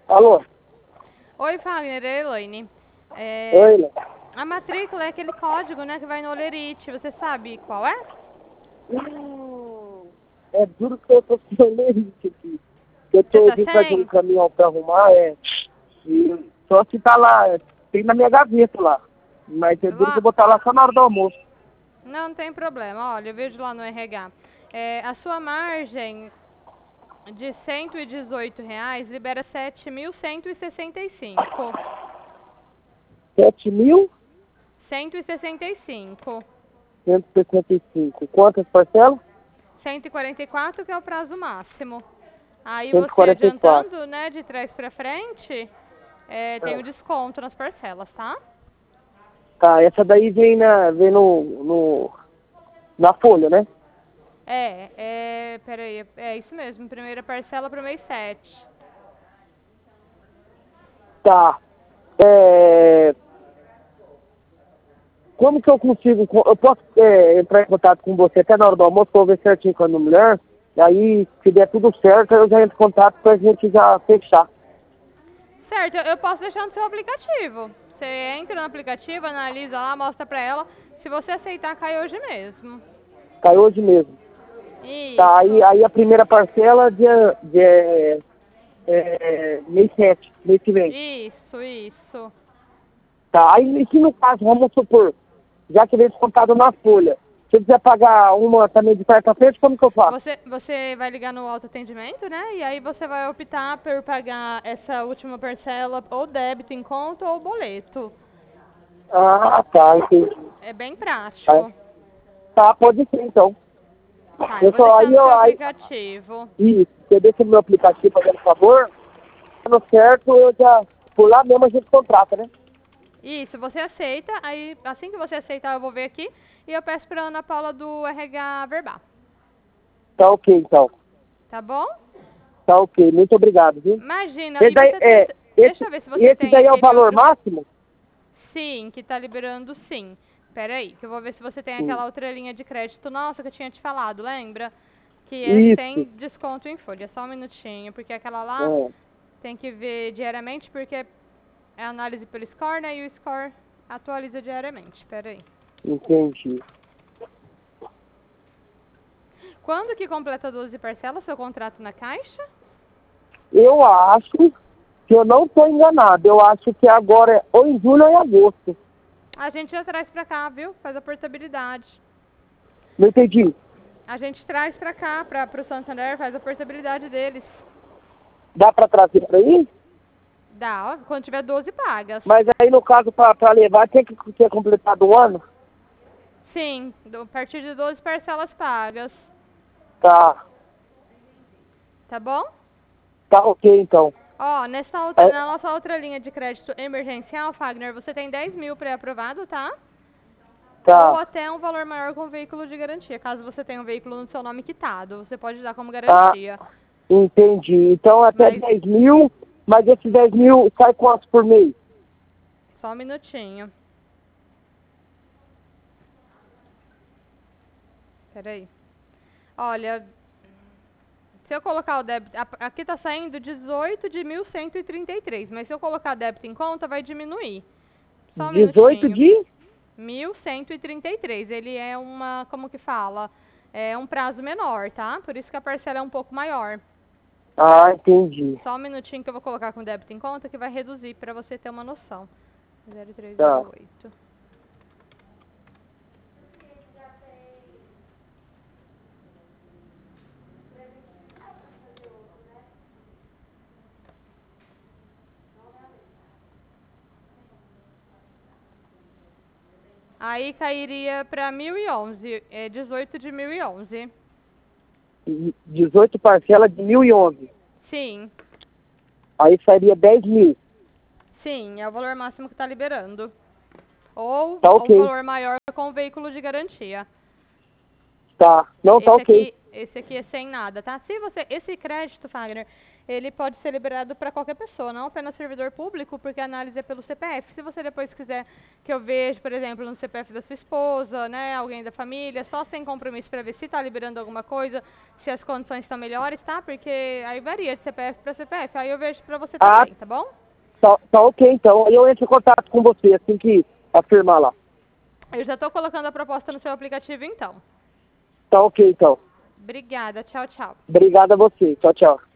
Alô? Oi, Fagner, é Elaine. Oi, Léo. A matrícula é aquele código, né, que vai no Olerite. Você sabe qual é? É duro que eu tô com lerite aqui. Eu Você tô tá vim fazer um sem? caminhão pra arrumar, e só se tá lá, tem na minha gaveta lá. Mas é duro que eu Lá? botar lá só na hora do almoço. Não tem problema. Olha, eu vejo lá no RH. A sua margem de R$ 118 libera 7.165. 7.165. 165. Quantas parcelas? 144 que é o prazo máximo. Aí Cento e você quarenta e quatro. adiantando, né, de trás pra frente, tem o Ah, desconto nas parcelas, tá? tá, essa daí vem na folha, né? Peraí, é isso mesmo, primeira parcela pro mês 7. Tá. Como que eu consigo, eu posso entrar em contato com você até na hora do almoço, pra eu ver certinho com a minha mulher, e aí, se der tudo certo, eu já entro em contato pra gente já fechar. Certo, eu posso deixar no seu aplicativo. Você entra no aplicativo, analisa lá, mostra pra ela. Se você aceitar, cai hoje mesmo. Cai hoje mesmo. Tá, aí, Isso, aí a primeira parcela mês 7, mês que vem. isso. Tá, aí se no caso, vamos supor, já que vem descontado na folha, se eu quiser pagar uma também de trás pra frente, como que eu faço? Você vai ligar no autoatendimento, né? E aí você vai optar por pagar essa última parcela ou débito em conta ou boleto. Ah, tá, entendi. É bem Tá, prático. tá, pode ser então. Tá, eu Eu vou só, deixar aí, no eu, seu aí, aplicativo. isso, você deixa no meu aplicativo fazendo favor, dando certo, eu já, por lá mesmo a gente contrata, né? Isso, você aceita, aí assim que você aceitar eu vou ver aqui e eu peço pra Ana Paula do RH Verbal, Tá ok, então. tá bom? Tá ok, muito obrigado, viu? Imagina, Esse e daí, você tem, deixa eu ver se você esse tem daí é o aquele valor outro, máximo? sim, que tá liberando sim. Pera aí, que eu vou ver se você tem Sim. aquela outra linha de crédito, nossa, que eu tinha te falado, lembra? Que é sem Isso. desconto em folha, só um minutinho, porque aquela lá É, tem que ver diariamente, porque é análise pelo score, né, e o score atualiza diariamente, pera aí. entendi. Quando que completa 12 parcelas seu contrato na Caixa? Eu acho, se eu não estou enganado, eu acho que agora é ou em julho ou em agosto. A gente já traz pra cá, viu? Faz a portabilidade. Não entendi. A gente traz pra cá, pro Santander, faz a portabilidade deles. Dá para trazer para aí? Dá, ó, quando tiver 12 pagas. Mas aí no caso para levar tem que ter completado o ano? Sim, a partir de 12 parcelas pagas. Tá. Tá bom? Tá ok então. Ó, É, na nossa outra linha de crédito emergencial, Fagner, você tem 10 mil pré-aprovado, tá? Ou tá. até um valor maior com veículo de garantia. Caso você tenha um veículo no seu nome quitado, você pode dar como Tá. garantia. Entendi. Então até Mas, 10 mil, mas esses 10 mil sai quantos por mês? só um minutinho. Peraí. Olha, se eu colocar o débito, aqui tá saindo 18 de 1.133, mas se eu colocar débito em conta, vai diminuir. Só um 18 minutinho. de? 1.133, ele é uma, como que fala? É um prazo menor, tá? Por isso que a parcela é um pouco maior. Ah, entendi. Só um minutinho que eu vou colocar com débito em conta que vai reduzir para você ter uma noção. Tá. 0308. Aí cairia para 1.011, 18 de 1.011. 18 parcelas de 1.011. Sim, Aí sairia 10 mil. sim, é o valor máximo que está liberando. Ou Tá um ok. valor maior com veículo de garantia. Tá. Não, tá ok. Esse aqui é sem nada, tá? Se você, esse crédito, Fagner, ele pode ser liberado para qualquer pessoa, não apenas servidor público, porque a análise é pelo CPF. Se você depois quiser que eu veja, por exemplo, no CPF da sua esposa, né, alguém da família, só sem compromisso para ver se está liberando alguma coisa, se as condições estão melhores, tá? Porque aí varia de CPF para CPF, aí eu vejo para você também, tá bom? Tá ok, então. Aí eu entro em contato com você assim que afirmar lá. Eu já estou colocando a proposta no seu aplicativo, então. Tá ok, então. Obrigada, tchau, tchau. Obrigado a você. Tchau, tchau.